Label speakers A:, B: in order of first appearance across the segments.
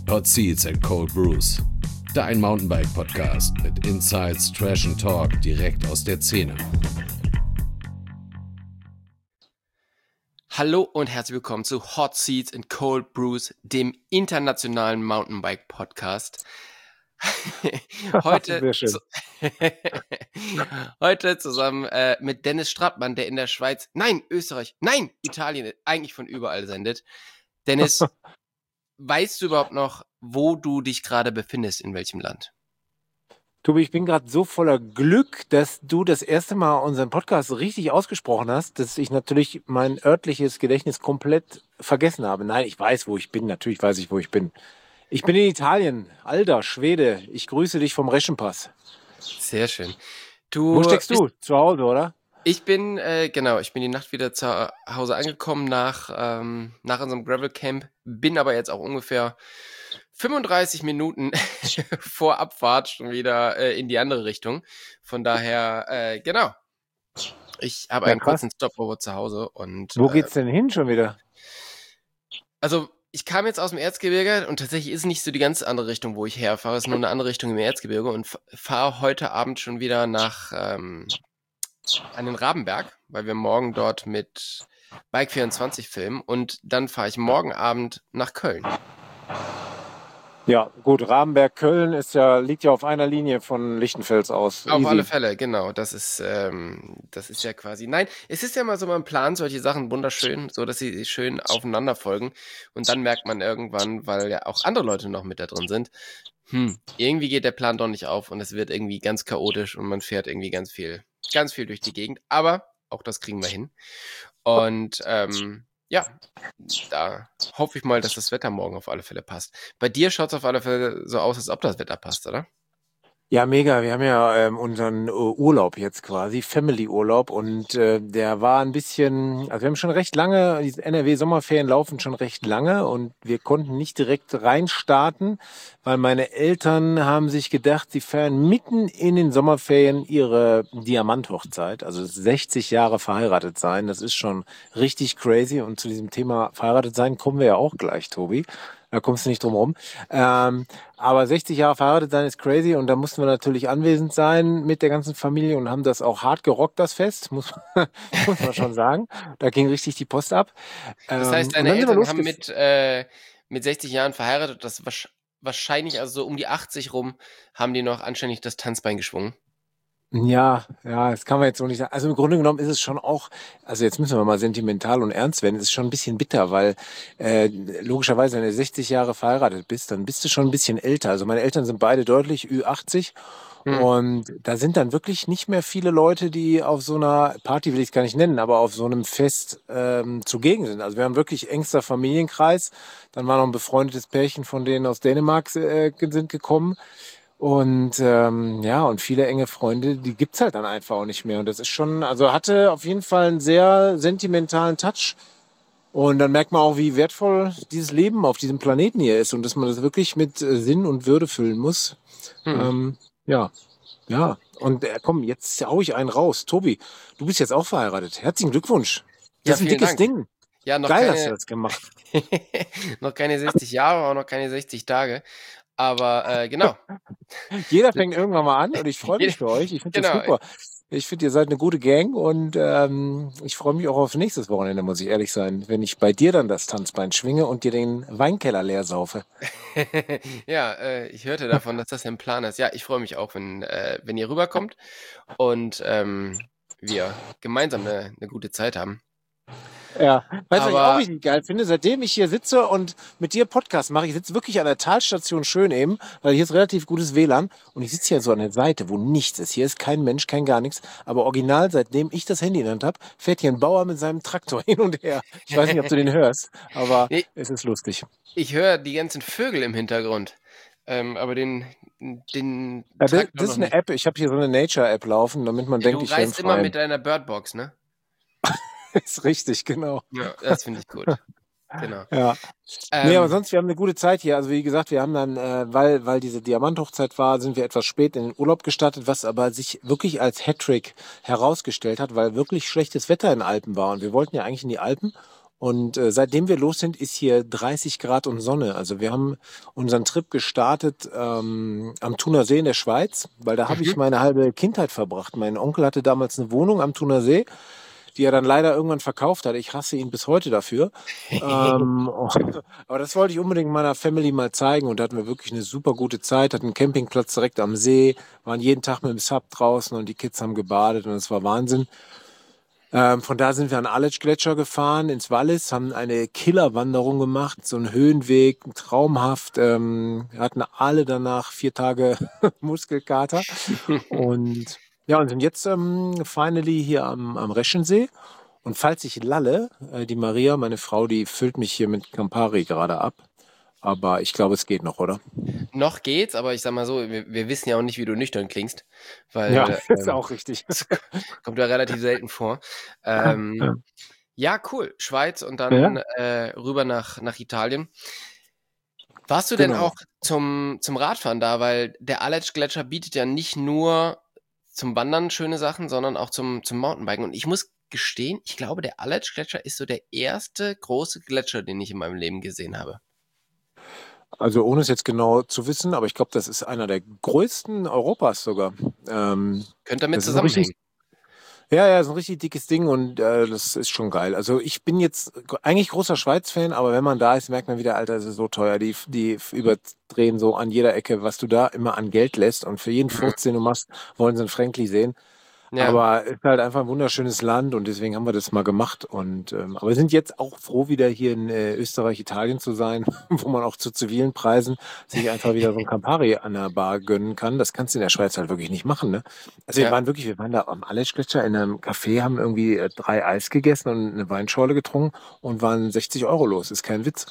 A: Hot Seats and Cold Brews. Dein Mountainbike-Podcast mit Insights, Trash and Talk direkt aus der Szene.
B: Hallo und herzlich willkommen zu Hot Seats and Cold Brews, dem internationalen Mountainbike-Podcast.
C: Sehr schön.
B: Heute zusammen mit Dennis Strattmann, der in der Schweiz, nein, Österreich, nein, Italien, eigentlich von überall sendet. Dennis, weißt du überhaupt noch, wo du dich gerade befindest, in welchem Land?
C: Tobi, ich bin gerade so voller Glück, dass du das erste Mal unseren Podcast richtig ausgesprochen hast, dass ich natürlich mein örtliches Gedächtnis komplett vergessen habe. Nein, ich weiß, wo ich bin. Natürlich weiß ich, wo ich bin. Ich bin in Italien. Alter Schwede, ich grüße dich vom Reschenpass.
B: Sehr schön.
C: Wo steckst du? Zu Hause, oder?
B: Ich bin die Nacht wieder zu Hause angekommen nach unserem Gravel Camp, bin aber jetzt auch ungefähr 35 Minuten vor Abfahrt schon wieder in die andere Richtung. Von daher, ich habe einen kurzen Stopover zu Hause. Und
C: wo geht's denn hin schon wieder?
B: Also ich kam jetzt aus dem Erzgebirge und tatsächlich ist nicht so die ganz andere Richtung, wo ich herfahre. Es ist nur eine andere Richtung im Erzgebirge und fahre heute Abend schon wieder nach an den Rabenberg, weil wir morgen dort mit Bike24 filmen und dann fahre ich morgen Abend nach Köln.
C: Ja, gut, Rabenberg, Köln liegt ja auf einer Linie von Lichtenfels aus.
B: Auf
C: Easy.
B: alle Fälle, genau. Das ist ja quasi. Nein, es ist ja mal so mein Plan, solche Sachen wunderschön, so dass sie schön aufeinander folgen. Und dann merkt man irgendwann, weil ja auch andere Leute noch mit da drin sind, irgendwie geht der Plan doch nicht auf und es wird irgendwie ganz chaotisch und man fährt irgendwie ganz viel durch die Gegend. Aber auch das kriegen wir hin. Und ja, da hoffe ich mal, dass das Wetter morgen auf alle Fälle passt. Bei dir schaut es auf alle Fälle so aus, als ob das Wetter passt, oder?
C: Ja, mega. Wir haben ja unseren Urlaub jetzt quasi, Family-Urlaub und der war ein bisschen, also wir haben schon recht lange, die NRW-Sommerferien laufen schon recht lange und wir konnten nicht direkt reinstarten, weil meine Eltern haben sich gedacht, sie feiern mitten in den Sommerferien ihre Diamanthochzeit, also 60 Jahre verheiratet sein, das ist schon richtig crazy und zu diesem Thema verheiratet sein kommen wir ja auch gleich, Tobi. Da kommst du nicht drum rum. Aber 60 Jahre verheiratet sein ist crazy und da mussten wir natürlich anwesend sein mit der ganzen Familie und haben das auch hart gerockt, das Fest, muss man schon sagen. Da ging richtig die Post ab.
B: Das heißt, deine Eltern haben mit 60 Jahren verheiratet, das wahrscheinlich, also so um die 80 rum, haben die noch anständig das Tanzbein geschwungen.
C: Ja, das kann man jetzt so nicht sagen. Also im Grunde genommen ist es schon auch, also jetzt müssen wir mal sentimental und ernst werden, es ist schon ein bisschen bitter, weil logischerweise, wenn du 60 Jahre verheiratet bist, dann bist du schon ein bisschen älter. Also meine Eltern sind beide deutlich Ü80 und da sind dann wirklich nicht mehr viele Leute, die auf so einer Party, will ich es gar nicht nennen, aber auf so einem Fest zugegen sind. Also wir haben wirklich engster Familienkreis. Dann war noch ein befreundetes Pärchen von denen aus Dänemark sind gekommen. Und und viele enge Freunde, die gibt's halt dann einfach auch nicht mehr. Und das ist schon, also hatte auf jeden Fall einen sehr sentimentalen Touch. Und dann merkt man auch, wie wertvoll dieses Leben auf diesem Planeten hier ist und dass man das wirklich mit Sinn und Würde füllen muss. Ja. Und komm, jetzt hau ich einen raus. Tobi, du bist jetzt auch verheiratet. Herzlichen Glückwunsch. Das ist ein dickes Ding.
B: Ja,
C: Geil hast du das gemacht.
B: Noch keine 60 Jahre, auch noch keine 60 Tage. Aber genau.
C: Jeder fängt irgendwann mal an und ich freue mich für euch. Ich finde das super. Ich finde, ihr seid eine gute Gang und ich freue mich auch auf nächstes Wochenende, muss ich ehrlich sein, wenn ich bei dir dann das Tanzbein schwinge und dir den Weinkeller leer saufe.
B: Ja, ich hörte davon, dass das ein Plan ist. Ja, ich freue mich auch, wenn ihr rüberkommt und wir gemeinsam eine gute Zeit haben.
C: Ja, weißt du, was ich auch richtig geil finde? Seitdem ich hier sitze und mit dir Podcast mache, ich sitze wirklich an der Talstation Schöneben, weil hier ist relativ gutes WLAN und ich sitze hier so an der Seite, wo nichts ist. Hier ist kein Mensch, kein gar nichts. Aber original, seitdem ich das Handy in der Hand habe, fährt hier ein Bauer mit seinem Traktor hin und her. Ich weiß nicht, ob du den hörst, aber es ist lustig.
B: Ich höre die ganzen Vögel im Hintergrund. Aber den
C: das ist eine App, ich habe hier so eine Nature-App laufen, damit man denkt, ich bin frei.
B: Du reist immer mit deiner Birdbox, ne?
C: Ist richtig, genau.
B: Ja, das finde ich gut. Genau.
C: Ja. Nee, aber sonst, wir haben eine gute Zeit hier. Also wie gesagt, wir haben dann, weil diese Diamanthochzeit war, sind wir etwas spät in den Urlaub gestartet, was aber sich wirklich als Hattrick herausgestellt hat, weil wirklich schlechtes Wetter in den Alpen war. Und wir wollten ja eigentlich in die Alpen Und seitdem wir los sind, ist hier 30 Grad und Sonne. Also wir haben unseren Trip gestartet am Thuner See in der Schweiz, weil da habe ich
B: Mhm.
C: meine halbe Kindheit verbracht. Mein Onkel hatte damals eine Wohnung am Thuner See, die er dann leider irgendwann verkauft hat. Ich hasse ihn bis heute dafür. Aber das wollte ich unbedingt meiner Family mal zeigen und da hatten wir wirklich eine super gute Zeit, hatten einen Campingplatz direkt am See, waren jeden Tag mit dem Sub draußen und die Kids haben gebadet und es war Wahnsinn. Von da sind wir an Aletsch-Gletscher gefahren, ins Wallis, haben eine Killerwanderung gemacht, so einen Höhenweg, traumhaft. Wir hatten alle danach 4 Tage Muskelkater und ja, und sind jetzt finally hier am Reschensee. Und falls ich lalle, die Maria, meine Frau, die füllt mich hier mit Campari gerade ab. Aber ich glaube, es geht noch, oder?
B: Noch geht's, aber ich sag mal so, wir wissen ja auch nicht, wie du nüchtern klingst,
C: Ja,
B: weil
C: ist auch richtig.
B: das kommt ja relativ selten vor.
C: Ja,
B: Ja, cool. Schweiz und
C: ja,
B: dann rüber nach Italien. Warst du denn
C: genau.
B: auch zum Radfahren da? Weil der Aletsch-Gletscher bietet ja nicht nur zum Wandern schöne Sachen, sondern auch zum Mountainbiken. Und ich muss gestehen, ich glaube, der Aletsch-Gletscher ist so der erste große Gletscher, den ich in meinem Leben gesehen habe.
C: Also ohne es jetzt genau zu wissen, aber ich glaube, das ist einer der größten Europas sogar.
B: Könnte damit
C: Das ist ein richtig,
B: zusammenhängen.
C: ja, ist ein richtig dickes Ding und das ist schon geil. Also ich bin jetzt eigentlich großer Schweiz-Fan, aber wenn man da ist, merkt man wieder, Alter, es ist so teuer. Die überdrehen so an jeder Ecke, was du da immer an Geld lässt und für jeden
B: Mhm.
C: Furz, den du machst, wollen sie einen Frankli sehen.
B: Ja,
C: Aber es ist halt einfach ein wunderschönes Land und deswegen haben wir das mal gemacht. Und aber wir sind jetzt auch froh, wieder hier in Österreich, Italien zu sein, wo man auch zu zivilen Preisen sich einfach wieder so ein Campari an der Bar gönnen kann. Das kannst du in der Schweiz halt wirklich nicht machen, ne? Also
B: ja.
C: wir waren da am Aletsch-Gletscher in einem Café, haben irgendwie 3 Eis gegessen und eine Weinschorle getrunken und waren 60 € los. Ist kein Witz.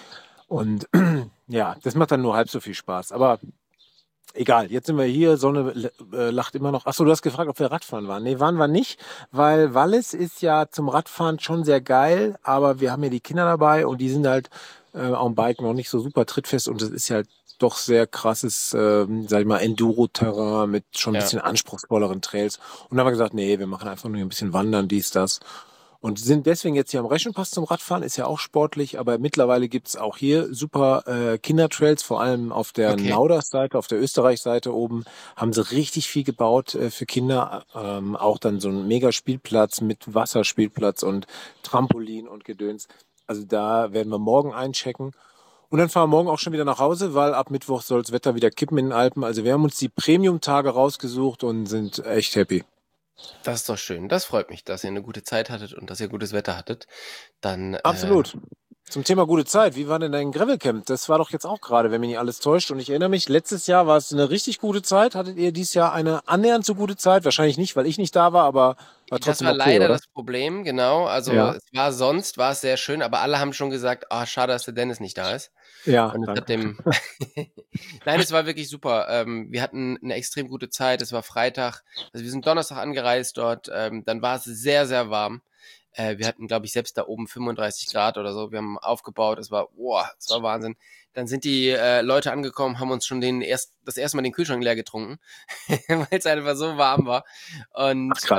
C: Und ja, das macht dann nur halb so viel Spaß. Aber egal, jetzt sind wir hier, Sonne lacht immer noch. Achso, du hast gefragt, ob wir Radfahren waren. Nee, waren wir nicht, weil Wallis ist ja zum Radfahren schon sehr geil, aber wir haben ja die Kinder dabei und die sind halt auf dem Bike noch nicht so super trittfest und es ist ja halt doch sehr krasses, sag ich mal, Enduro-Terrain mit schon ein
B: Ja.
C: bisschen anspruchsvolleren Trails. Und dann haben wir gesagt, nee, wir machen einfach nur ein bisschen Wandern, dies, das. Und sind deswegen jetzt hier am Reschenpass zum Radfahren, ist ja auch sportlich, aber mittlerweile gibt's auch hier super Kindertrails, vor allem auf der
B: Okay.
C: Nauders-Seite, auf der Österreich-Seite oben, haben sie richtig viel gebaut für Kinder. Auch dann so ein Mega-Spielplatz mit Wasserspielplatz und Trampolin und Gedöns. Also da werden wir morgen einchecken. Und dann fahren wir morgen auch schon wieder nach Hause, weil ab Mittwoch soll das Wetter wieder kippen in den Alpen. Also wir haben uns die Premium-Tage rausgesucht und sind echt happy.
B: Das ist doch schön. Das freut mich, dass ihr eine gute Zeit hattet und dass ihr gutes Wetter hattet. Dann,
C: Absolut. Zum Thema gute Zeit, wie war denn dein Gravelcamp? Das war doch jetzt auch gerade, wenn mich nicht alles täuscht. Und ich erinnere mich, letztes Jahr war es eine richtig gute Zeit. Hattet ihr dieses Jahr eine annähernd so gute Zeit? Wahrscheinlich nicht, weil ich nicht da war, aber war
B: das
C: trotzdem
B: war
C: okay,
B: leider
C: oder?
B: das Problem, genau. Also
C: Ja,
B: war es sehr schön, aber alle haben schon gesagt, ah, schade, dass der Dennis nicht da ist.
C: ja,
B: Und es hat
C: danke.
B: dem, nein, es war wirklich super. Wir hatten eine extrem gute Zeit. Es war Freitag. Also wir sind Donnerstag angereist dort. Dann war es sehr, sehr warm. Wir hatten, glaube ich, selbst da oben 35 Grad oder so. Wir haben aufgebaut. Es war Wahnsinn. Dann sind die Leute angekommen, haben uns schon das erste Mal den Kühlschrank leer getrunken, weil es einfach so warm war.
C: Ach
B: Und
C: krass.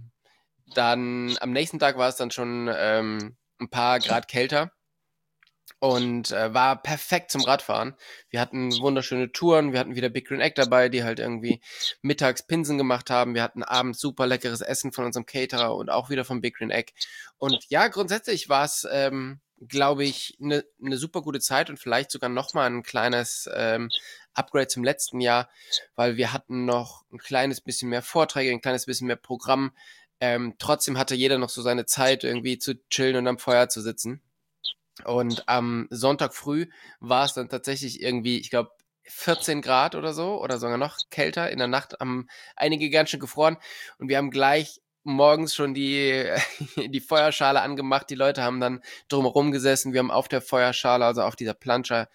B: dann am nächsten Tag war es dann schon ein paar Grad kälter und war perfekt zum Radfahren. Wir hatten wunderschöne Touren, wir hatten wieder Big Green Egg dabei, die halt irgendwie mittags Pinsen gemacht haben. Wir hatten abends super leckeres Essen von unserem Caterer und auch wieder von Big Green Egg. Und ja, grundsätzlich war es, glaube ich, eine super gute Zeit und vielleicht sogar nochmal ein kleines Upgrade zum letzten Jahr, weil wir hatten noch ein kleines bisschen mehr Vorträge, ein kleines bisschen mehr Programm. Trotzdem hatte jeder noch so seine Zeit, irgendwie zu chillen und am Feuer zu sitzen. Und am Sonntag früh war es dann tatsächlich irgendwie, ich glaube, 14 Grad oder so oder sogar noch kälter. In der Nacht haben einige ganz schön gefroren und wir haben gleich morgens schon die Feuerschale angemacht. Die Leute haben dann drumherum gesessen. Wir haben auf der Feuerschale, also auf dieser Plancha,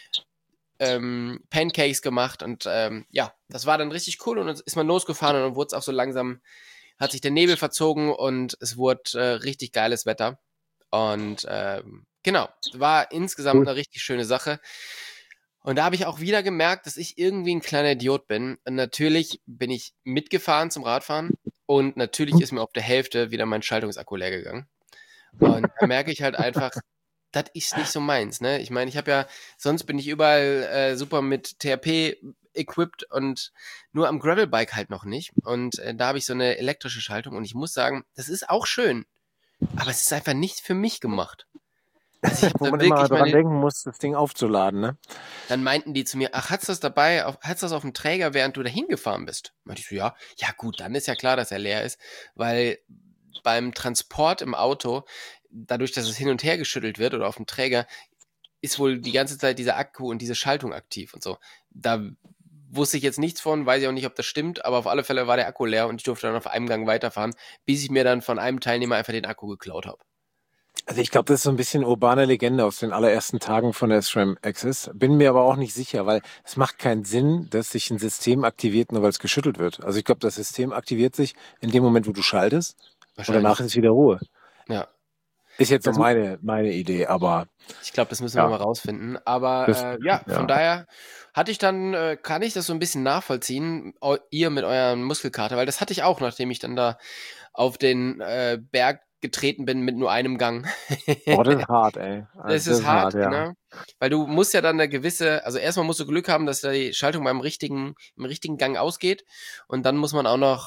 B: Pancakes gemacht und ja, das war dann richtig cool und dann ist man losgefahren und dann wurde es auch so langsam, hat sich der Nebel verzogen und es wurde richtig geiles Wetter. Und genau, war insgesamt
C: Cool.
B: eine richtig schöne Sache. Und da habe ich auch wieder gemerkt, dass ich irgendwie ein kleiner Idiot bin. Und natürlich bin ich mitgefahren zum Radfahren und natürlich ist mir auf der Hälfte wieder mein Schaltungsakku leer gegangen. Und da merke ich halt einfach, das ist nicht so meins, ne? Ich meine, sonst bin ich überall super mit TRP equipped und nur am Gravelbike halt noch nicht. Und da habe ich so eine elektrische Schaltung und ich muss sagen, das ist auch schön, aber es ist einfach nicht für mich gemacht. Also ich
C: Wo
B: habe
C: man
B: da
C: immer
B: wirklich
C: dran
B: meine,
C: denken muss, das Ding aufzuladen, ne?
B: dann meinten die zu mir, ach, hast du das dabei, hast du das auf dem Träger, während du da hingefahren bist? Meinte ich so, ja, ja gut, dann ist ja klar, dass er leer ist, weil beim Transport im Auto, dadurch, dass es hin und her geschüttelt wird oder auf dem Träger, ist wohl die ganze Zeit dieser Akku und diese Schaltung aktiv und so. Da wusste ich jetzt nichts von, weiß ich auch nicht, ob das stimmt, aber auf alle Fälle war der Akku leer und ich durfte dann auf einem Gang weiterfahren, bis ich mir dann von einem Teilnehmer einfach den Akku geklaut habe.
C: Also ich glaube, das ist so ein bisschen urbane Legende aus den allerersten Tagen von der SRAM Access. Bin mir aber auch nicht sicher, weil es macht keinen Sinn, dass sich ein System aktiviert, nur weil es geschüttelt wird. Also ich glaube, das System aktiviert sich in dem Moment, wo du schaltest und danach ist wieder Ruhe.
B: Ja.
C: Ist jetzt so
B: Das,
C: meine Idee, aber
B: ich glaube, das müssen wir
C: ja,
B: mal rausfinden. Aber
C: das,
B: von
C: ja.
B: daher kann ich das so ein bisschen nachvollziehen, ihr mit euren Muskelkater, weil das hatte ich auch, nachdem ich dann da auf den Berg getreten bin mit nur einem Gang.
C: Oh, das ist hart, ey.
B: Das
C: Also das
B: ist
C: ist hart,
B: hart,
C: ja.
B: genau. Weil du musst ja dann also erstmal musst du Glück haben, dass da die Schaltung im richtigen Gang ausgeht. Und dann muss man auch noch,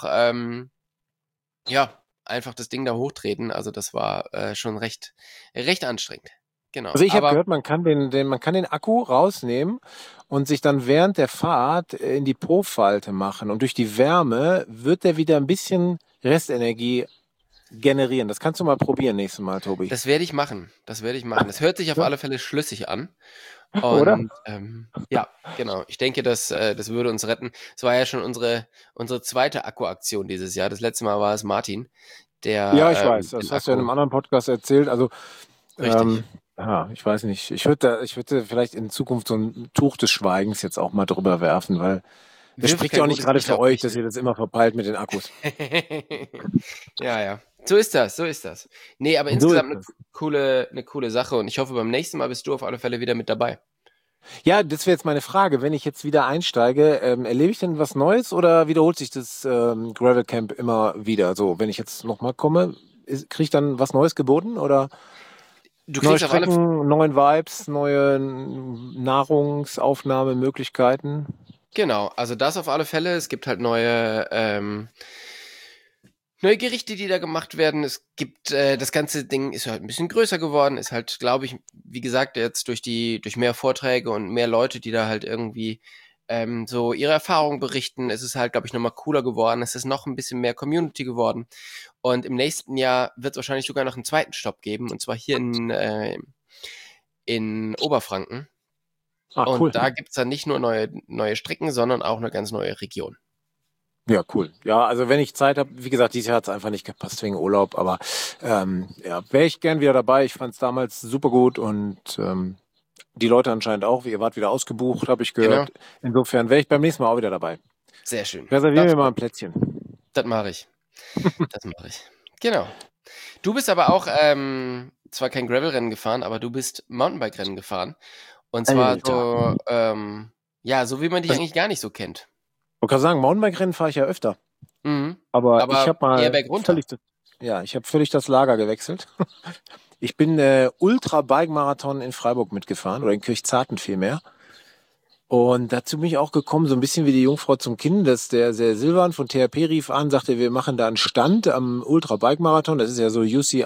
B: einfach das Ding da hochtreten. Also das war schon recht anstrengend. Genau.
C: Also ich habe
B: Aber
C: gehört, man kann man kann den Akku rausnehmen und sich dann während der Fahrt in die Po-Falte machen. Und durch die Wärme wird der wieder ein bisschen Restenergie generieren. Das kannst du mal probieren nächstes Mal, Tobi.
B: das werde ich machen. Das werde ich machen. Das hört sich auf
C: Ja.
B: alle Fälle schlüssig an.
C: Oder?
B: Und ja, genau. Ich denke, das würde uns retten. Es war ja schon unsere zweite Akkuaktion dieses Jahr. Das letzte Mal war es Martin,
C: Ja, ich
B: der
C: weiß. Das
B: den
C: hast du ja in
B: Akku.
C: einem anderen Podcast erzählt. Also,
B: Richtig.
C: ja, ich weiß nicht. Ich würde vielleicht in Zukunft so ein Tuch des Schweigens jetzt auch mal drüber werfen, weil das
B: Wirf
C: spricht ja
B: kein
C: auch nicht
B: gutes
C: gerade
B: Licht
C: für
B: auf
C: euch,
B: mich.
C: dass ihr das immer verpeilt mit den Akkus.
B: Ja, ja. So ist das, so ist das. Nee, aber
C: So ist
B: insgesamt
C: es.
B: eine coole Sache und ich hoffe, beim nächsten Mal bist du auf alle Fälle wieder mit dabei.
C: Ja, das wäre jetzt meine Frage. Wenn ich jetzt wieder einsteige, erlebe ich denn was Neues oder wiederholt sich das Gravel Camp immer wieder? So, wenn ich jetzt nochmal komme, kriege ich dann was Neues geboten oder
B: Du
C: neue
B: kriegst auf alle
C: Strecken, neuen Vibes, neue Nahrungsaufnahmemöglichkeiten?
B: Genau, also das auf alle Fälle. Es gibt halt neue Gerichte, die da gemacht werden. Es gibt, das ganze Ding ist halt ein bisschen größer geworden, ist halt, glaube ich, wie gesagt, jetzt durch mehr Vorträge und mehr Leute, die da halt irgendwie so ihre Erfahrungen berichten, ist es halt, glaube ich, nochmal cooler geworden. Es ist noch ein bisschen mehr Community geworden. Und im nächsten Jahr wird es wahrscheinlich sogar noch einen zweiten Stopp geben, und zwar hier in Oberfranken.
C: Ah, cool.
B: Und da gibt's dann nicht nur neue Strecken, sondern auch eine ganz neue Region.
C: Ja, cool. Ja, also wenn ich Zeit habe, wie gesagt, dieses Jahr hat es einfach nicht gepasst wegen Urlaub, aber ja, wäre ich gern wieder dabei. Ich fand es damals super gut und die Leute anscheinend auch. Ihr wart wieder ausgebucht, habe ich
B: Genau,
C: gehört. Insofern wäre ich beim nächsten Mal auch wieder dabei.
B: sehr schön.
C: Reservieren
B: Das
C: wir mal
B: freut
C: ein
B: mich.
C: Plätzchen.
B: Das mache ich. Das mache ich. Genau. Du bist aber auch zwar kein Gravel-Rennen gefahren, aber du bist Mountainbike-Rennen gefahren. Und zwar
C: Alter.
B: so wie man dich
C: Also,
B: eigentlich gar nicht so kennt.
C: ich wollte gerade sagen, Mountainbike-Rennen fahre ich ja öfter.
B: Mhm.
C: Aber ich
B: Aber
C: habe
B: eher
C: mal
B: bergunter.
C: ich habe völlig das Lager gewechselt. Ich bin Ultra-Bike-Marathon in Freiburg mitgefahren oder in Kirchzarten vielmehr. Und dazu bin ich auch gekommen, so ein bisschen wie die Jungfrau zum Kind, dass der Silvan von THP rief an, sagte, wir machen da einen Stand am Ultra-Bike-Marathon. Das ist ja so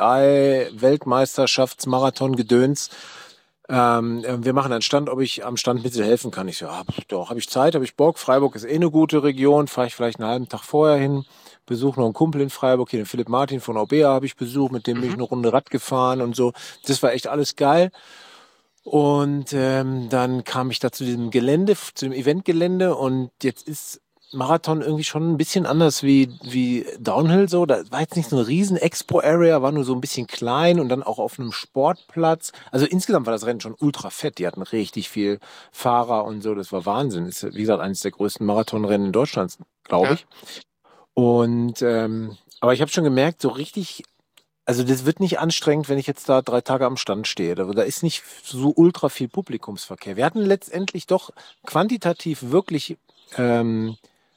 C: UCI-Weltmeisterschaftsmarathon-Gedöns. Wir machen einen Stand, ob ich am Stand mithelfen kann. Ich so, doch, habe ich Zeit, habe ich Bock. Freiburg ist eh eine gute Region, fahre ich vielleicht einen halben Tag vorher hin, besuche noch einen Kumpel in Freiburg, hier den Philipp Martin von Orbea habe ich besucht, mit dem bin ich
B: Mhm.
C: eine Runde Rad gefahren und so. Das war echt alles geil. Und dann kam ich da zu diesem Gelände, zu dem Eventgelände und jetzt ist Marathon irgendwie schon ein bisschen anders wie Downhill so. Da war jetzt nicht so eine riesen Expo-Area, war nur so ein bisschen klein und dann auch auf einem Sportplatz. Also insgesamt war das Rennen schon ultra fett. Die hatten richtig viel Fahrer und so. Das war Wahnsinn. Ist, wie gesagt, eines der größten Marathonrennen in Deutschland, glaube
B: Ja.
C: ich. Und aber ich habe schon gemerkt, so richtig, also das wird nicht anstrengend, wenn ich jetzt da 3 Tage am Stand stehe. Da ist nicht so ultra viel Publikumsverkehr. Wir hatten letztendlich doch quantitativ wirklich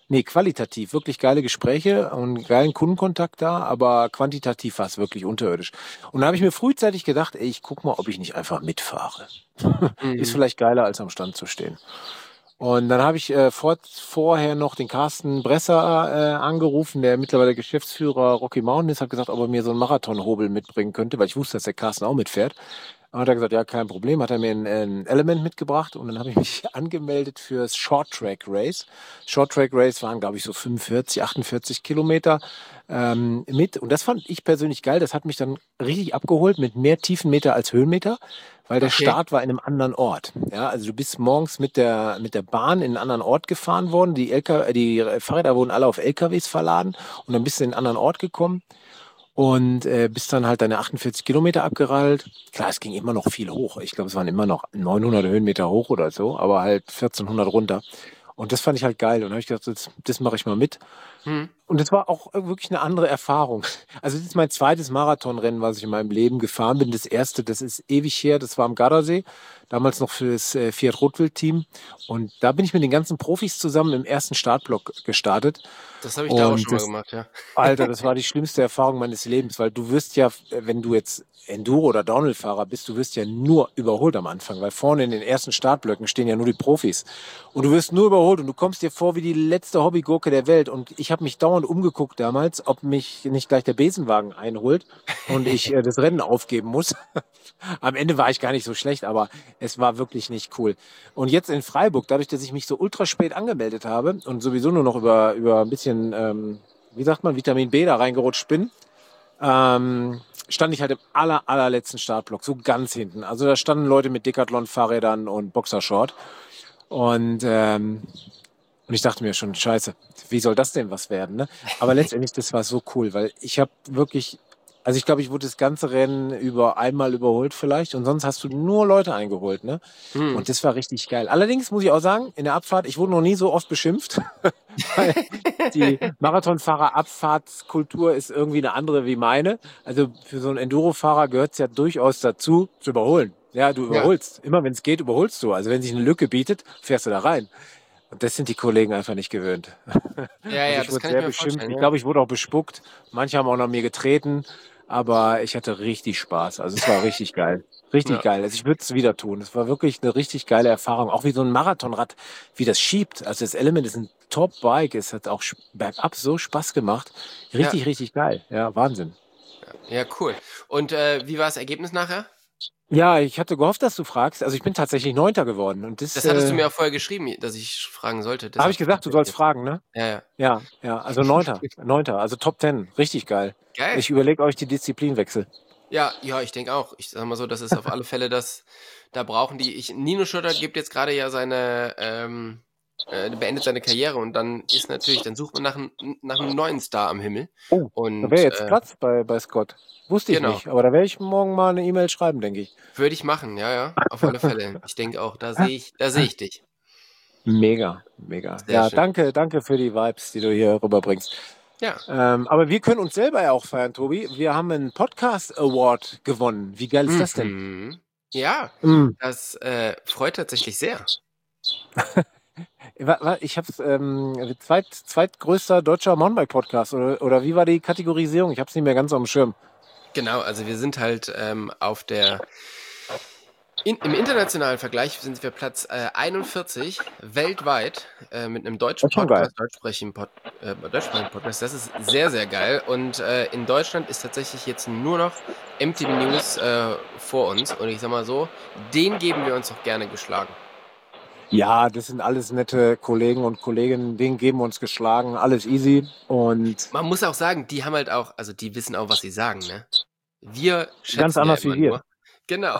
C: Nee, qualitativ, wirklich geile Gespräche und geilen Kundenkontakt da, aber quantitativ war es wirklich unterirdisch. Und da habe ich mir frühzeitig gedacht, ey, ich guck mal, ob ich nicht einfach mitfahre. Ist
B: Mhm.
C: vielleicht geiler, als am Stand zu stehen. Und dann habe ich vorher noch den Carsten Bresser angerufen, der mittlerweile Geschäftsführer Rocky Mountain ist, hat gesagt, ob er mir so einen Marathonhobel mitbringen könnte, weil ich wusste, dass der Carsten auch mitfährt. Dann hat er gesagt, ja, kein Problem, hat er mir ein Element mitgebracht und dann habe ich mich angemeldet fürs Short Track Race. Short Track Race waren, glaube ich, so 45, 48 Kilometer mit. Und das fand ich persönlich geil. Das hat mich dann richtig abgeholt mit mehr Tiefenmeter als Höhenmeter, weil der
B: Okay.
C: Start war in einem anderen Ort. Ja, also du bist morgens mit der Bahn in einen anderen Ort gefahren worden. Die Fahrräder wurden alle auf LKWs verladen und dann bist du in einen anderen Ort gekommen und bist dann halt deine 48 Kilometer abgeradelt. Klar, es ging immer noch viel hoch. Ich glaube, es waren immer noch 900 Höhenmeter hoch oder so, aber halt 1400 runter. Und das fand ich halt geil. Und da habe ich gedacht, das mache ich mal mit.
B: Hm.
C: Und es war auch wirklich eine andere Erfahrung. Also das ist mein zweites Marathonrennen, was ich in meinem Leben gefahren bin. Das erste, das ist ewig her, das war am Gardasee, damals noch für das Fiat Rotwild-Team. Und da bin ich mit den ganzen Profis zusammen im ersten Startblock gestartet.
B: Das habe ich da auch
C: Und
B: schon mal
C: das,
B: gemacht, ja.
C: Alter, das war die schlimmste Erfahrung meines Lebens, weil du wirst ja, wenn du jetzt Enduro- oder Downhill-Fahrer bist, du wirst ja nur überholt am Anfang, weil vorne in den ersten Startblöcken stehen ja nur die Profis. Und du wirst nur überholt und du kommst dir vor wie die letzte Hobbygurke der Welt. Und ich habe mich dauernd umgeguckt damals, ob mich nicht gleich der Besenwagen einholt und ich das Rennen aufgeben muss. Am Ende war ich gar nicht so schlecht, aber es war wirklich nicht cool. Und jetzt in Freiburg, dadurch, dass ich mich so ultra spät angemeldet habe und sowieso nur noch über ein bisschen, wie sagt man, Vitamin B da reingerutscht bin, stand ich halt im allerletzten Startblock, so ganz hinten. Also da standen Leute mit Decathlon-Fahrrädern und Boxershort. Und, und ich dachte mir schon, scheiße, wie soll das denn was werden? Ne? Aber letztendlich, das war so cool, weil ich habe wirklich, also ich glaube, ich wurde das ganze Rennen über einmal überholt vielleicht und sonst hast du nur Leute eingeholt. Ne?
B: Hm.
C: Und das war richtig geil. Allerdings muss ich auch sagen, in der Abfahrt, ich wurde noch nie so oft beschimpft. Weil die Marathonfahrer-Abfahrtskultur ist irgendwie eine andere wie meine. Also für so einen Enduro-Fahrer gehört es ja durchaus dazu, zu überholen. Ja, du
B: Ja.
C: überholst. Immer wenn es geht, überholst du. Also wenn sich eine Lücke bietet, fährst du da rein. Und das sind die Kollegen einfach nicht gewöhnt.
B: Ja,
C: Also
B: ja,
C: ich
B: das
C: wurde
B: kann ich
C: sehr
B: mir
C: beschimpft.
B: vorstellen,
C: Ich
B: ja.
C: glaube, ich wurde auch bespuckt. Manche haben auch nach mir getreten. Aber ich hatte richtig Spaß. Also es war richtig geil. Richtig
B: Ja.
C: geil. Also ich würde es wieder tun. Es war wirklich eine richtig geile Erfahrung. Auch wie so ein Marathonrad, wie das schiebt. Also das Element ist ein Top-Bike. Es hat auch bergab so Spaß gemacht.
B: Ja,
C: Richtig, richtig geil. Ja, Wahnsinn.
B: ja, cool. Und wie war das Ergebnis nachher?
C: Ja, ich hatte gehofft, dass du fragst. Also ich bin tatsächlich Neunter geworden. Und das
B: Das hattest du mir auch vorher geschrieben, dass ich fragen sollte.
C: habe ich
B: Deshalb
C: gesagt,
B: frage
C: du
B: ich
C: sollst
B: jetzt.
C: fragen, ne?
B: Ja, ja.
C: Ja, ja. Also Neunter. Neunter. Also Top 10. Richtig geil.
B: Geil.
C: Ich überlege euch die Disziplinwechsel.
B: Ja, ja, ich denke auch. Ich sag mal so, das ist auf alle Fälle das, da brauchen die, Nino Schurter gibt jetzt gerade ja beendet seine Karriere und dann ist natürlich, dann sucht man nach einem neuen Star am Himmel.
C: Oh, da wäre
B: Und
C: jetzt Platz bei Scott. Wusste ich
B: genau,
C: nicht, aber da werde ich morgen mal eine E-Mail schreiben, denke ich.
B: würde ich machen, ja, ja, auf alle Fälle. Ich denke auch, da sehe ich dich.
C: Mega, mega.
B: Sehr
C: Ja,
B: schön.
C: danke für die Vibes, die du hier rüberbringst.
B: Ja.
C: Aber wir können uns selber ja auch feiern, Tobi. Wir haben einen Podcast Award gewonnen. Wie geil ist das denn?
B: Mhm. Ja,
C: Mm.
B: das freut tatsächlich sehr.
C: Ich habe zweitgrößter deutscher Mountainbike-Podcast oder wie war die Kategorisierung? Ich habe es nicht mehr ganz auf dem Schirm.
B: Genau, also wir sind halt im internationalen Vergleich sind wir Platz 41 weltweit mit einem
C: Das
B: deutschen
C: ist schon geil.
B: Podcast, deutschsprachigen Podcast. Das ist sehr, sehr geil. Und in Deutschland ist tatsächlich jetzt nur noch MTB News vor uns. Und ich sag mal so, den geben wir uns auch gerne geschlagen.
C: Ja, das sind alles nette Kollegen und Kolleginnen, denen geben wir uns geschlagen, alles easy. Und
B: Man muss auch sagen, die haben halt auch, also die wissen auch, was sie sagen, ne? Wir
C: ganz
B: schätzen ja
C: anders
B: immer
C: wie wir.
B: nur. Genau.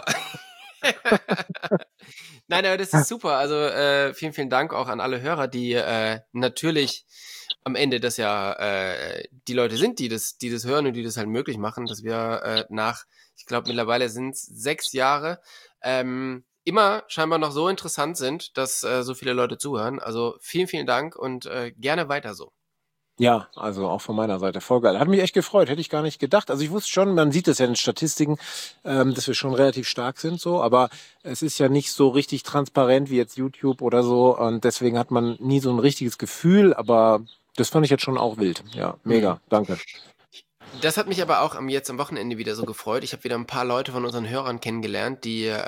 B: Nein, aber das ist super. Also vielen, vielen Dank auch an alle Hörer, die natürlich am Ende das ja die Leute sind, die das hören und die das halt möglich machen, dass wir ich glaube mittlerweile sind es 6 Jahre, immer scheinbar noch so interessant sind, dass so viele Leute zuhören. Also vielen, vielen Dank und gerne weiter so.
C: Ja, also auch von meiner Seite voll geil. Hat mich echt gefreut, hätte ich gar nicht gedacht. Also ich wusste schon, man sieht es ja in den Statistiken, dass wir schon relativ stark sind so, aber es ist ja nicht so richtig transparent wie jetzt YouTube oder so und deswegen hat man nie so ein richtiges Gefühl, aber das fand ich jetzt schon auch wild. Ja,
B: Hm.
C: mega, danke.
B: Das hat mich aber auch jetzt am Wochenende wieder so gefreut. Ich habe wieder ein paar Leute von unseren Hörern kennengelernt,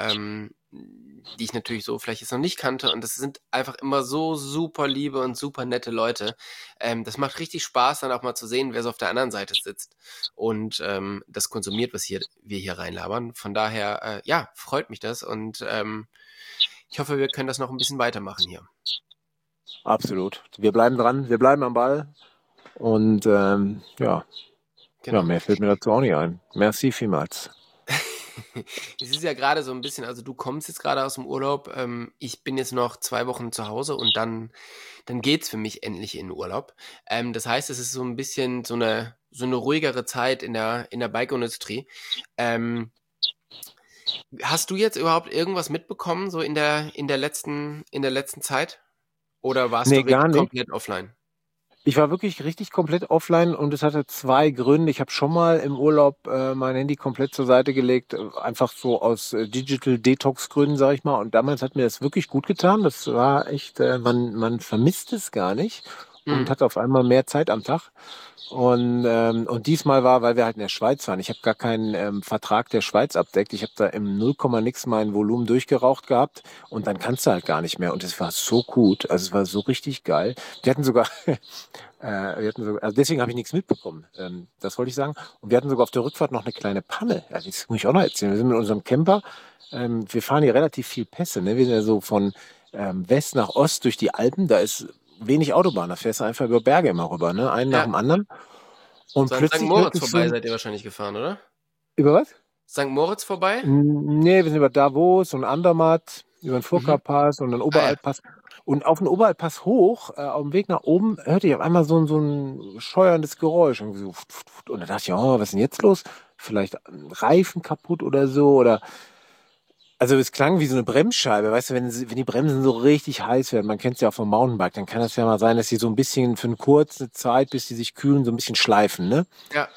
B: die ich natürlich so vielleicht jetzt noch nicht kannte. Und das sind einfach immer so super liebe und super nette Leute. Das macht richtig Spaß, dann auch mal zu sehen, wer so auf der anderen Seite sitzt und das konsumiert, was wir hier reinlabern. Von daher, ja, freut mich das und ich hoffe, wir können das noch ein bisschen weitermachen hier.
C: Absolut. Wir bleiben dran, wir bleiben am Ball und ja,
B: Genau.
C: mehr fällt mir dazu auch nicht ein. Merci vielmals.
B: Es ist ja gerade so ein bisschen, also du kommst jetzt gerade aus dem Urlaub, ich bin jetzt noch 2 Wochen zu Hause und dann geht's für mich endlich in den Urlaub. Das heißt, es ist so ein bisschen so eine ruhigere Zeit in der Bike-Industrie. Ähm, Hast du jetzt überhaupt irgendwas mitbekommen, so in der letzten Zeit? Oder warst
C: Nee,
B: du
C: gar
B: wirklich
C: nicht.
B: komplett offline?
C: Ich war wirklich richtig komplett offline und es hatte zwei Gründe. Ich habe schon mal im Urlaub mein Handy komplett zur Seite gelegt, einfach so aus Digital Detox Gründen, sage ich mal. Und damals hat mir das wirklich gut getan. Das war echt, man vermisst es gar nicht und
B: Mhm.
C: hat auf einmal mehr Zeit am Tag. Und diesmal war, weil wir halt in der Schweiz waren. Ich habe gar keinen Vertrag der Schweiz abdeckt. Ich habe da im 0, nix mein Volumen durchgeraucht gehabt und dann kannst du halt gar nicht mehr. Und es war so gut. Also es war so richtig geil. Wir hatten sogar also deswegen habe ich nichts mitbekommen. Das wollte ich sagen. Und wir hatten sogar auf der Rückfahrt noch eine kleine Panne. Ja, das muss ich auch noch erzählen. Wir sind mit unserem Camper. Wir fahren hier relativ viel Pässe. Ne? Wir sind ja so von West nach Ost durch die Alpen. Da ist wenig Autobahn. Da fährst du einfach über Berge immer rüber. Ne? Einen nach
B: Ja,
C: dem anderen. Und
B: so an St.
C: plötzlich hörte
B: Moritz
C: ich so
B: vorbei
C: ein,
B: seid ihr wahrscheinlich gefahren, oder?
C: über was?
B: St. Moritz vorbei?
C: Nee, wir sind über Davos und Andermatt, über den
B: Mhm.
C: Furka-Pass und den
B: Ah ja.
C: Oberalp-Pass. Und auf dem Oberalp-Pass hoch, auf dem Weg nach oben, hörte ich auf einmal so ein scheuerndes Geräusch. Und, so, und da dachte ich, oh, was ist denn jetzt los? Vielleicht ein Reifen kaputt oder so. Oder also es klang wie so eine Bremsscheibe. Weißt du, wenn die Bremsen so richtig heiß werden, man kennt es ja auch vom Mountainbike, dann kann das ja mal sein, dass die so ein bisschen für eine kurze Zeit, bis die sich kühlen, so ein bisschen schleifen, ne?
B: Ja.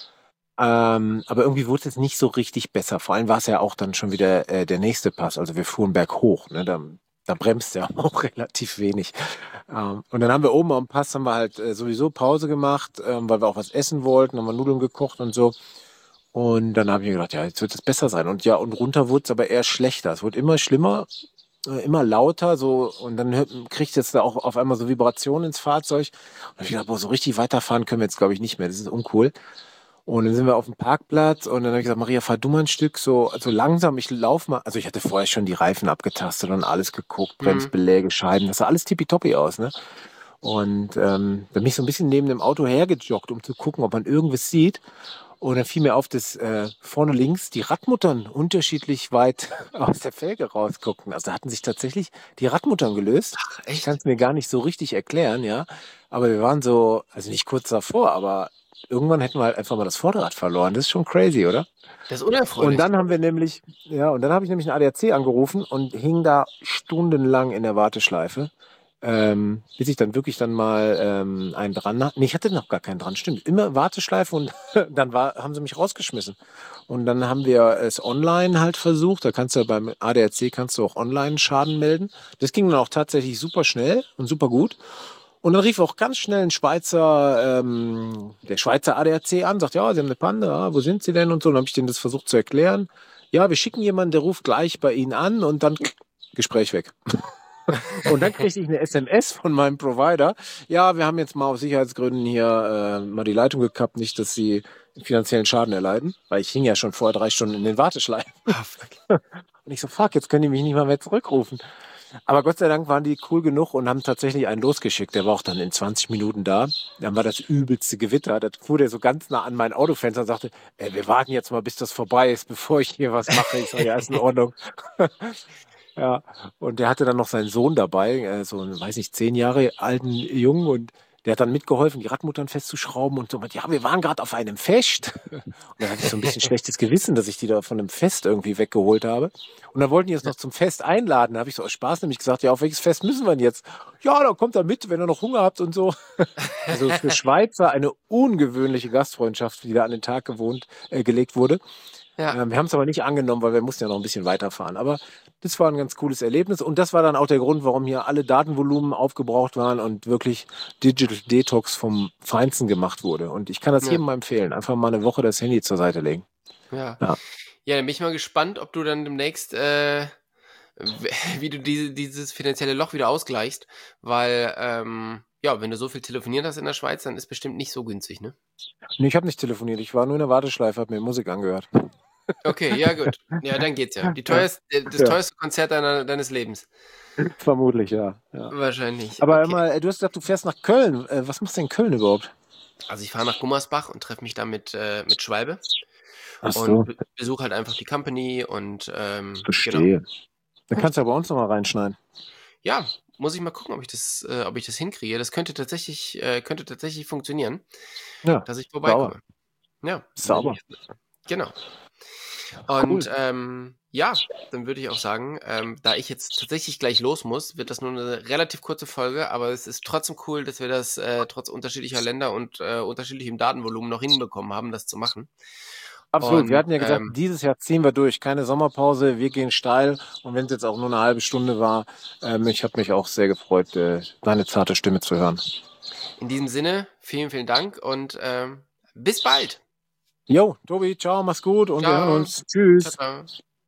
C: Aber irgendwie wurde es nicht so richtig besser. Vor allem war es ja auch dann schon wieder der nächste Pass. Also wir fuhren berghoch, ne? Da bremst er auch relativ wenig. Und dann haben wir oben am Pass haben wir halt sowieso Pause gemacht, weil wir auch was essen wollten, haben wir Nudeln gekocht und so. Und dann habe ich mir gedacht, ja, jetzt wird es besser sein. Und ja, und runter wurde es aber eher schlechter. Es wurde immer schlimmer, immer lauter, so, und dann kriegt jetzt da auch auf einmal so Vibrationen ins Fahrzeug. Und ich dachte, boah, so richtig weiterfahren können wir jetzt, glaube ich, nicht mehr. Das ist uncool. Und dann sind wir auf dem Parkplatz und dann habe ich gesagt, Maria, fahr du mal ein Stück so langsam, ich laufe mal. Also ich hatte vorher schon die Reifen abgetastet und alles geguckt,
B: Mhm.
C: Bremsbeläge, Scheiben, das sah alles tippitoppi aus, ne? Und dann bin ich so ein bisschen neben dem Auto hergejoggt, um zu gucken, ob man irgendwas sieht. Und dann fiel mir auf, dass vorne links die Radmuttern unterschiedlich weit aus der Felge rausguckten. Also da hatten sich tatsächlich die Radmuttern gelöst. Ich kann
B: Echt?
C: es mir gar nicht so richtig erklären, ja. Aber wir waren so, also nicht kurz davor, aber irgendwann hätten wir halt einfach mal das Vorderrad verloren. Das ist schon crazy, oder?
B: Das ist
C: Und
B: unerfreulich,
C: dann haben
B: glaube
C: wir
B: ich.
C: nämlich, ja, und dann habe ich nämlich einen ADAC angerufen und hing da stundenlang in der Warteschleife, bis ich dann wirklich dann mal einen dran hatte. Nee, ich hatte noch gar keinen dran, stimmt. Immer Warteschleife und dann haben sie mich rausgeschmissen. Und dann haben wir es online halt versucht. Da kannst du ja beim ADAC kannst du auch online Schaden melden. Das ging dann auch tatsächlich super schnell und super gut. Und dann rief auch ganz schnell der Schweizer ADAC an, sagt, ja, Sie haben eine Panne, ja, wo sind Sie denn und so. Und dann habe ich denen das versucht zu erklären. Ja, wir schicken jemanden, der ruft gleich bei Ihnen an und dann Gespräch weg. Und dann kriegte ich eine SMS von meinem Provider. Ja, wir haben jetzt mal aus Sicherheitsgründen hier mal die Leitung gekappt, nicht, dass Sie finanziellen Schaden erleiden, weil ich hing ja schon vorher 3 Stunden in den Warteschleifen.
B: Ah, fuck.
C: Und ich so, fuck, jetzt können die mich nicht mal mehr zurückrufen. Aber Gott sei Dank waren die cool genug und haben tatsächlich einen losgeschickt. Der war auch dann in 20 Minuten da. Dann war das übelste Gewitter. Da fuhr der so ganz nah an mein Autofenster und sagte, wir warten jetzt mal, bis das vorbei ist, bevor ich hier was mache. Ich sage, ja, ist in Ordnung. Ja, und der hatte dann noch seinen Sohn dabei, so einen, weiß nicht, 10 Jahre alten Jungen und der hat dann mitgeholfen, die Radmuttern festzuschrauben und so. Ja, wir waren gerade auf einem Fest. Und dann hatte ich so ein bisschen schlechtes Gewissen, dass ich die da von einem Fest irgendwie weggeholt habe. Und dann wollten die jetzt noch zum Fest einladen. Da habe ich so aus Spaß nämlich gesagt, ja, auf welches Fest müssen wir denn jetzt? Ja, da kommt er mit, wenn ihr noch Hunger habt und so. Also für Schweizer eine ungewöhnliche Gastfreundschaft, die da an den Tag gelegt wurde.
B: Ja.
C: Wir haben es aber nicht angenommen, weil wir mussten ja noch ein bisschen weiterfahren. Aber das war ein ganz cooles Erlebnis. Und das war dann auch der Grund, warum hier alle Datenvolumen aufgebraucht waren und wirklich Digital Detox vom Feinsten gemacht wurde. Und ich kann das
B: Ja.
C: jedem mal empfehlen. Einfach mal eine Woche das Handy zur Seite legen.
B: Ja.
C: Ja.
B: Ja, dann bin ich mal gespannt, ob du dann demnächst, wie du dieses finanzielle Loch wieder ausgleichst, weil, ja, wenn du so viel telefoniert hast in der Schweiz, dann ist bestimmt nicht so günstig, ne?
C: Nee, ich habe nicht telefoniert. Ich war nur in der Warteschleife, habe mir Musik angehört.
B: Okay, ja gut. Ja, dann geht's ja. Das
C: Ja.
B: teuerste Konzert deines Lebens.
C: Vermutlich, ja.
B: Wahrscheinlich.
C: Aber
B: Okay.
C: mal, du hast gesagt, du fährst nach Köln. Was machst du in Köln überhaupt?
B: Also ich fahre nach Gummersbach und treffe mich da mit Schwalbe
C: Ach so,
B: und besuche halt einfach die Company und genau.
C: verstehe. Dann kannst du ja bei uns nochmal reinschneiden.
B: Ja, muss ich mal gucken, ob ich das hinkriege. Das könnte tatsächlich funktionieren,
C: Ja,
B: dass ich vorbeikomme. Ja,
C: sauber.
B: genau. Und ja, dann würde ich auch sagen, da ich jetzt tatsächlich gleich los muss, wird das nur eine relativ kurze Folge, aber es ist trotzdem cool, dass wir das trotz unterschiedlicher Länder und unterschiedlichem Datenvolumen noch hinbekommen haben, das zu machen.
C: Absolut.
B: Und
C: Wir hatten ja gesagt, dieses Jahr ziehen wir durch. Keine Sommerpause, wir gehen steil. Und wenn es jetzt auch nur eine halbe Stunde war, ich habe mich auch sehr gefreut, deine zarte Stimme zu hören.
B: in diesem Sinne, vielen, vielen Dank und bis bald.
C: Jo, Tobi, ciao, mach's gut und wir
B: Ciao.
C: hören uns. Tschüss.
B: Ciao, ciao.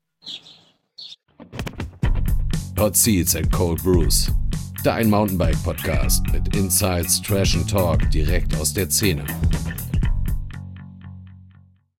A: Hot Seats and Cold Brews. Dein Mountainbike-Podcast mit Insights, Trash and Talk direkt aus der Szene.